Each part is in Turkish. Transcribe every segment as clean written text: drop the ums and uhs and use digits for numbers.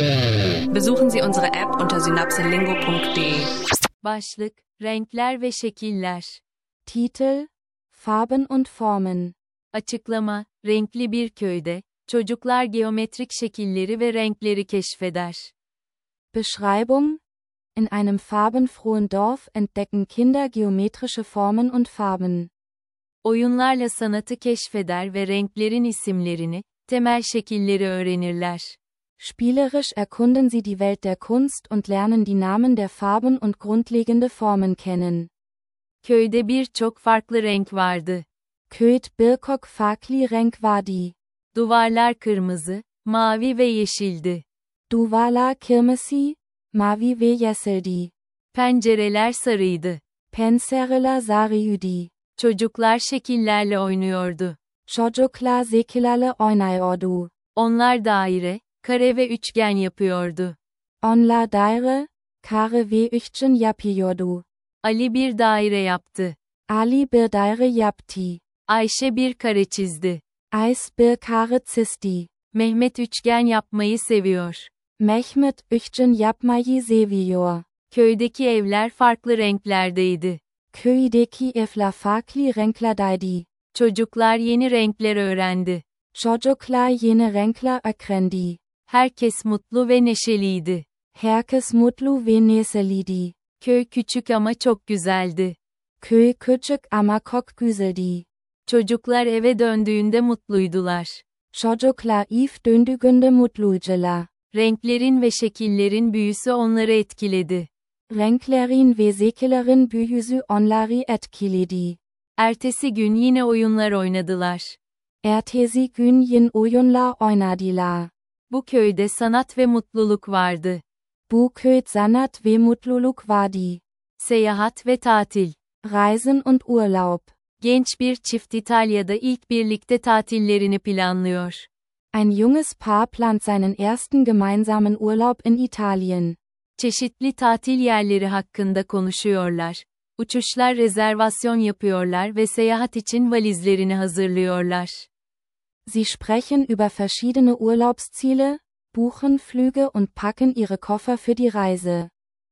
Besuchen Sie unsere App unter synapselingo.de. Başlık, renkler ve şekiller. Titel: Farben und Formen. Açıklama, renkli bir köyde, çocuklar geometrik şekilleri ve renkleri keşfeder. Beschreibung: In einem farbenfrohen Dorf entdecken Kinder geometrische Formen und Farben. Oyunlarla sanatı keşfeder ve renklerin isimlerini, temel şekilleri öğrenirler. Spielerisch erkunden sie die Welt der Kunst und lernen die Namen der Farben und grundlegende Formen kennen. Köyde birçok farklı renk vardı. Köyt birkok farkli renk vardi. Duvarlar kırmızı, mavi ve yeşildi. Duvarlar kirmesi, mavi ve yeşildi. Pencereler sarıydı. Pencereler sarıydı. Çocuklar şekillerle oynuyordu. Çocuklar şekillerle oynuyordu. Onlar daire, kare ve üçgen yapıyordu. Onlar daire, kare ve üçgen yapıyordu. Ali bir daire yaptı. Ali bir daire yaptı. Ayşe bir kare çizdi. Ayşe bir kare çizdi. Mehmet üçgen yapmayı seviyor. Mehmet üçgen yapmayı seviyor. Köydeki evler farklı renklerdeydi. Köydeki evler farklı renklerdeydi. Çocuklar yeni renkler öğrendi. Çocuklar yeni renkler öğrendi. Herkes mutlu ve neşeliydi. Herkes mutlu ve neşeliydi. Köy küçük ama çok güzeldi. Köy küçük ama çok güzeldi. Çocuklar eve döndüğünde mutluydular. Çocuklar eve döndüğünde mutluydular. Renklerin ve şekillerin büyüsü onları etkiledi. Renklerin ve şekillerin büyüsü onları etkiledi. Ertesi gün yine oyunlar oynadılar. Ertesi gün yine oyunlar oynadılar. Bu köyde sanat ve mutluluk vardı. Bu köyde sanat ve mutluluk vardı. Seyahat ve tatil. Reisen und Urlaub. Genç bir çift İtalya'da ilk birlikte tatillerini planlıyor. Ein junges Paar plant seinen ersten gemeinsamen Urlaub in Italien. Çeşitli tatil yerleri hakkında konuşuyorlar. Uçuşlar rezervasyon yapıyorlar ve seyahat için valizlerini hazırlıyorlar. Sie sprechen über verschiedene Urlaubsziele, buchen Flüge und packen ihre Koffer für die Reise.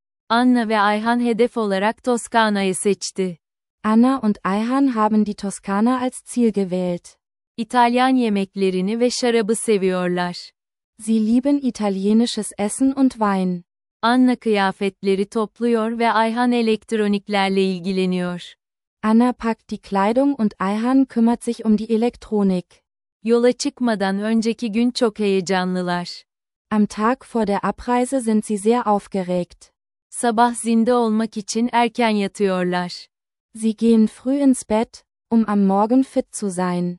Anna ve Ayhan hedef olarak Toskana'yı seçti. Anna und Ayhan haben die Toskana als Ziel gewählt. İtalyan yemeklerini ve şarabı seviyorlar. Sie lieben italienisches Essen und Wein. Anna kıyafetleri topluyor ve Ayhan elektroniklerle ilgileniyor. Anna packt die Kleidung und Ayhan kümmert sich um die Elektronik. Yola çıkmadan önceki gün çok heyecanlılar. Am Tag vor der Abreise sind sie sehr aufgeregt. Sabah zinde olmak için erken yatıyorlar. Sie gehen früh ins Bett, am Morgen fit zu sein.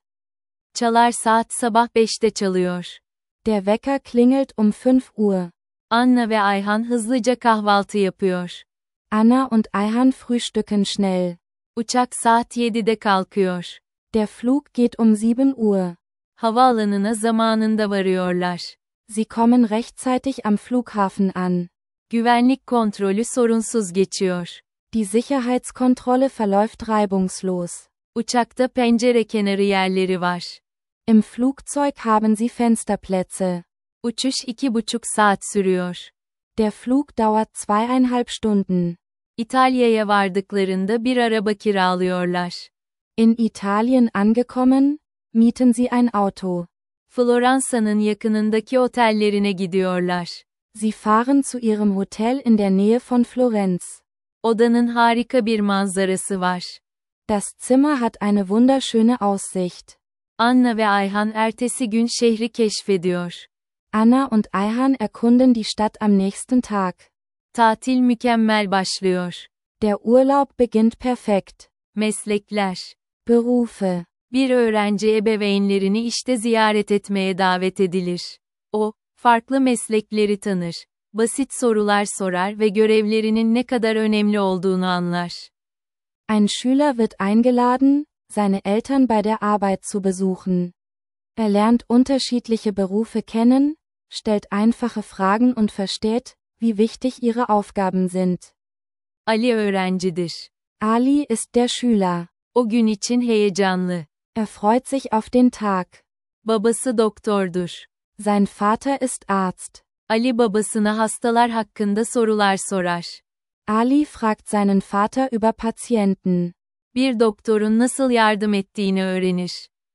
Çalar saat sabah 5'te çalıyor. Der Wecker klingelt 5 Uhr. Anna ve Ayhan hızlıca kahvaltı yapıyor. Anna und Ayhan frühstücken schnell. Uçak saat 7'de kalkıyor. Der Flug geht 7 Uhr. Havaalanına zamanında varıyorlar. Sie kommen rechtzeitig am Flughafen an. Güvenlik kontrolü sorunsuz geçiyor. Die Sicherheitskontrolle verläuft reibungslos. Uçakta pencere kenarı yerleri var. Im Flugzeug haben sie Fensterplätze. Uçuş 2,5 saat sürüyor. Der Flug dauert 2,5 Stunden. İtalya'ya vardıklarında bir araba kiralıyorlar. In Italien angekommen, mieten sie ein Auto. Floransa'nın yakınındaki otellerine gidiyorlar. Sie fahren zu ihrem Hotel in der Nähe von Florenz. Odanın harika bir manzarası var. Das Zimmer hat eine wunderschöne Aussicht. Anna ve Ayhan ertesi gün şehri keşfediyor. Anna und Ayhan erkunden die Stadt am nächsten Tag. Tatil mükemmel başlıyor. Der Urlaub beginnt perfekt. Meslekler. Berufe. Bir öğrenci ebeveynlerini işte ziyaret etmeye davet edilir. O, farklı meslekleri tanır. Basit sorular sorar ve görevlerinin ne kadar önemli olduğunu anlar. Ein Schüler wird eingeladen, seine Eltern bei der Arbeit zu besuchen. Er lernt unterschiedliche Berufe kennen, stellt einfache Fragen und versteht, wie wichtig ihre Aufgaben sind. Ali öğrencidir. Ali ist der Schüler. O gün için heyecanlı. Er freut sich auf den Tag. Babası doktordur. Sein Vater ist Arzt. Ali babasına hastalar hakkında sorular sorar. Ali fragt seinen Vater über Patienten. Bir doktorun nasıl yardım ettiğini öğrenir.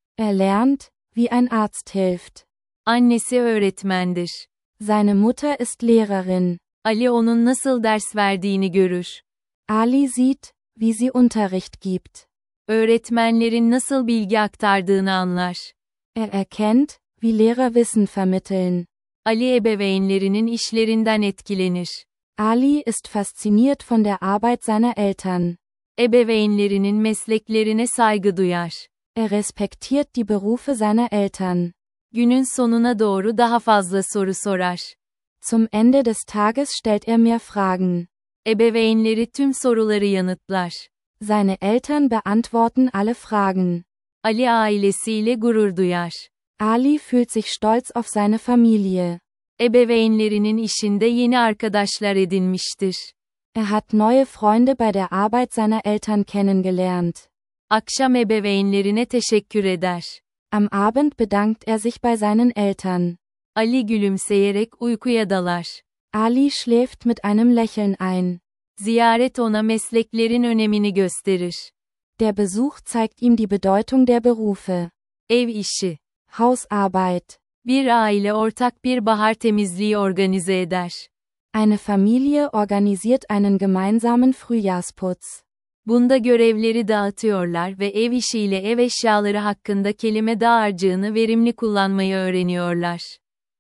Lernt, wie ein Arzt hilft. Annesi öğretmendir. Seine Mutter ist Lehrerin. Ali onun nasıl ders verdiğini görür. Ali sieht, wie sie Unterricht gibt. Öğretmenlerin nasıl bilgi aktardığını anlar. Erkennt, wie Lehrer Wissen vermitteln. Ali ebeveynlerinin işlerinden etkilenir. Ali ist fasziniert von der Arbeit seiner Eltern. Ebeveynlerinin mesleklerine saygı duyar. Respektiert die Berufe seiner Eltern. Günün sonuna doğru daha fazla soru sorar. Zum Ende des Tages stellt mehr Fragen. Ebeveynleri tüm soruları yanıtlar. Seine Eltern beantworten alle Fragen. Ali ailesiyle gurur duyar. Ali fühlt sich stolz auf seine Familie. Ebeveynlerinin işinde yeni arkadaşlar edinmiştir. Hat neue Freunde bei der Arbeit seiner Eltern kennengelernt. Akşam ebeveynlerine teşekkür eder. Am Abend bedankt sich bei seinen Eltern. Ali gülümseyerek uykuya dalar. Ali schläft mit einem Lächeln ein. Ziyaret ona mesleklerin önemini gösterir. Der Besuch zeigt ihm die Bedeutung der Berufe. Ev işi. Hausarbeit. Bir aile ortak bir bahar temizliği organize eder. Eine Familie organisiert einen gemeinsamen Frühjahrsputz. Bunda görevleri dağıtıyorlar ve ev işiyle ev eşyaları hakkında kelime dağarcığını verimli kullanmayı öğreniyorlar.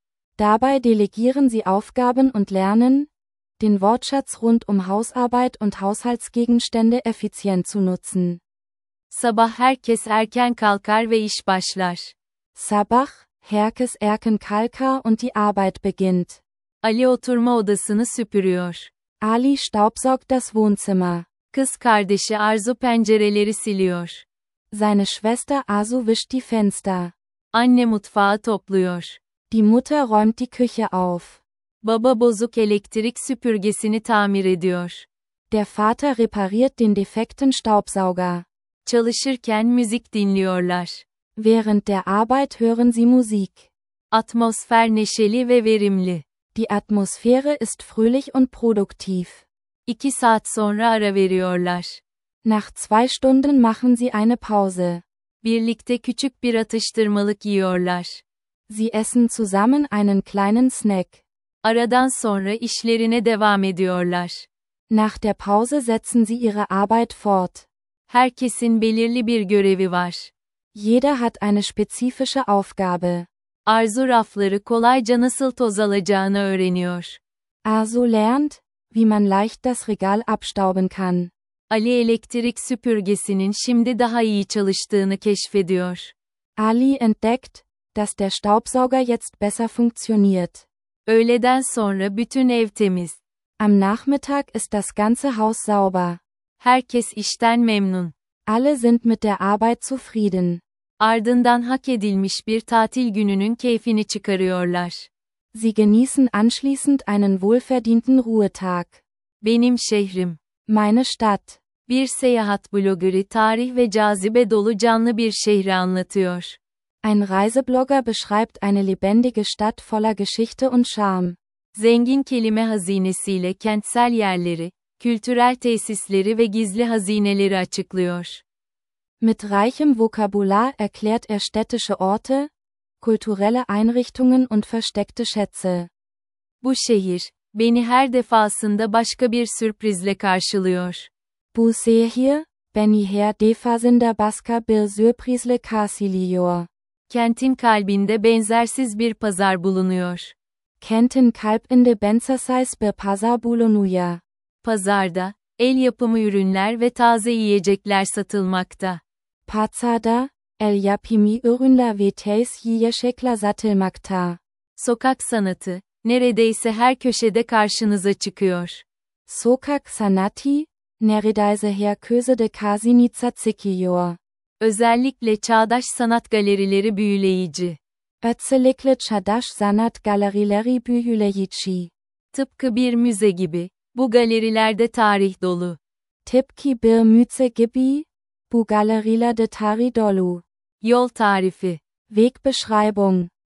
Dabei delegieren sie Aufgaben und lernen, den Wortschatz rund Hausarbeit und Haushaltsgegenstände effizient zu nutzen. Sabah herkes erken kalkar ve iş başlar. Sabach, herkes erken kalkar und die Arbeit beginnt. Ali oturma odasını süpürüyor. Ali staubsaugt das Wohnzimmer. Kız kardeşi Arzu pencereleri siliyor. Seine Schwester Asu wischt die Fenster. Anne mutfağı topluyor. Die Mutter räumt die Küche auf. Baba bozuk elektrik süpürgesini tamir ediyor. Der Vater repariert den defekten Staubsauger. Çalışırken müzik dinliyorlar. Während der Arbeit hören sie Musik. Atmosfer neşeli ve verimli. Die Atmosphäre ist fröhlich und produktiv. 2 saat sonra ara veriyorlar. Nach 2 Stunden machen sie eine Pause. Birlikte küçük bir atıştırmalık yiyorlar. Sie essen zusammen einen kleinen Snack. Aradan sonra işlerine devam ediyorlar. Nach der Pause setzen sie ihre Arbeit fort. Herkesin belirli bir görevi var. Jeder hat eine spezifische Aufgabe. Arzu rafları kolayca nasıl toz alacağını öğreniyor. Arzu lernt, wie man leicht das Regal abstauben kann. Ali elektrik süpürgesinin şimdi daha iyi çalıştığını keşfediyor. Ali entdeckt, dass der Staubsauger jetzt besser funktioniert. Öğleden sonra bütün ev temiz. Am Nachmittag ist das ganze Haus sauber. Herkes işten memnun. Alle sind mit der Arbeit zufrieden. Ardından hak edilmiş bir tatil gününün keyfini çıkarıyorlar. Sie genießen anschließend einen wohlverdienten Ruhetag. Benim şehrim. Meine Stadt. Bir seyahat blogeri tarih ve cazibe dolu canlı bir şehri anlatıyor. Ein Reiseblogger beschreibt eine lebendige Stadt voller Geschichte und Charme. Zengin kelime hazinesiyle kentsel yerleri, kültürel tesisleri ve gizli hazineleri açıklıyor. Mit reichem Vokabular erklärt städtische Orte, kulturelle Einrichtungen und versteckte Schätze. Bu şehir, beni her defasında başka bir sürprizle karşılıyor. Bu şehir, beni her defasında başka bir sürprizle karşılıyor. Kentin kalbinde benzersiz bir pazar bulunuyor. Kentin kalbinde benzersiz bir pazar bulunuyor. Pazarda, el yapımı ürünler ve taze yiyecekler satılmakta. Pazarda, el yapımı ürünler ve taze yiyecekler satılmakta. Sokak sanatı, neredeyse her köşede karşınıza çıkıyor. Sokak sanatı, neredeyse her köşede karşınıza çıkıyor. Özellikle çağdaş sanat galerileri büyüleyici. Özellikle çağdaş sanat galerileri büyüleyici. Tıpkı bir müze gibi, bu galerilerde tarih dolu. Tıpkı bir müze gibi, bu galerilerde tarih dolu. Yol tarifi. Wegbeschreibung.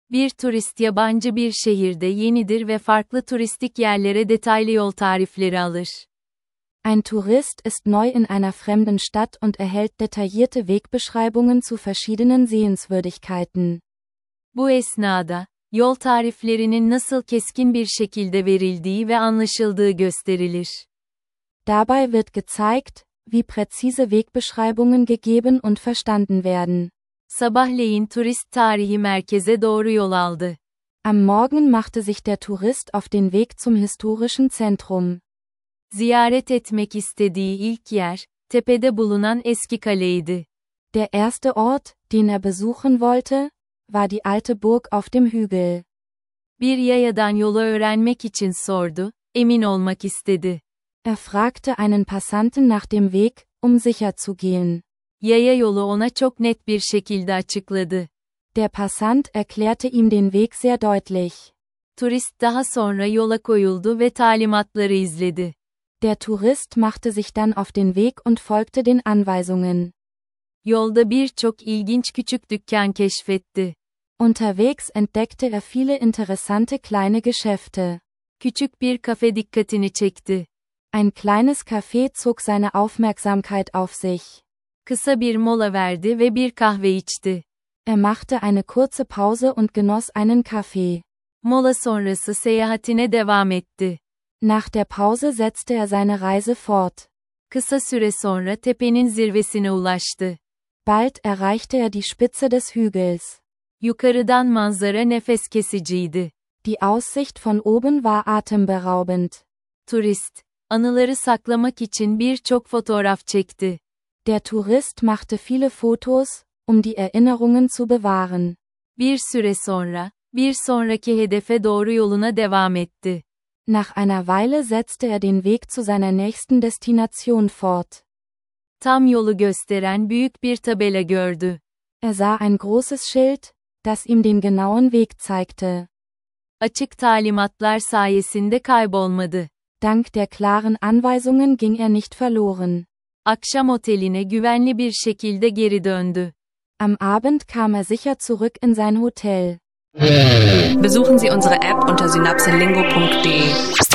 Bir turist yabancı bir şehirde yenidir ve farklı turistik yerlere detaylı yol tarifleri alır. Ein Tourist ist neu in einer fremden Stadt und erhält detaillierte Wegbeschreibungen zu verschiedenen Sehenswürdigkeiten. Bu esnada, yol tariflerinin nasıl keskin bir şekilde verildiği ve anlaşıldığı gösterilir. Dabei wird gezeigt, wie präzise Wegbeschreibungen gegeben und verstanden werden. Sabahleyin turist tarihi merkeze doğru yol aldı. Am Morgen machte sich der Tourist auf den Weg zum historischen Zentrum. Ziyaret etmek istediği ilk yer, tepede bulunan eski kaleydi. Der erste Ort, den er besuchen wollte, war die alte Burg auf dem Hügel. Bir yayadan yolu öğrenmek için sordu, emin olmak istedi. Er fragte einen Passanten nach dem Weg, sicher zu gehen. Yaya yolu ona çok net bir şekilde açıkladı. Der Passant erklärte ihm den Weg sehr deutlich. Turist daha sonra yola koyuldu ve talimatları izledi. Der Tourist machte sich dann auf den Weg und folgte den Anweisungen. Yolda birçok ilginç küçük dükkan keşfetti. Unterwegs entdeckte er viele interessante kleine Geschäfte. Küçük bir kafe dikkatini çekti. Ein kleines Café zog seine Aufmerksamkeit auf sich. Kısa bir mola verdi ve bir kahve içti. Er machte eine kurze Pause und genoss einen Kaffee. Mola sonrası seyahatine devam etti. Nach der Pause setzte er seine Reise fort. Kısa süre sonra tepenin zirvesine ulaştı. Bald erreichte er die Spitze des Hügels. Yukarıdan manzara nefes kesiciydi. Die Aussicht von oben war atemberaubend. Turist, anıları saklamak için birçok fotoğraf çekti. Der Tourist machte viele Fotos, die Erinnerungen zu bewahren. Bir süre sonra, bir sonraki hedefe doğru yoluna devam etti. Nach einer Weile setzte er den Weg zu seiner nächsten Destination fort. Tam yolu gösteren büyük bir tabela gördü. Er sah ein großes Schild, das ihm den genauen Weg zeigte. Açık talimatlar sayesinde kaybolmadı. Dank der klaren Anweisungen ging er nicht verloren. Akşam oteline güvenli bir şekilde geri döndü. Am Abend kam er sicher zurück in sein Hotel. Besuchen Sie unsere App unter synapselingo.de.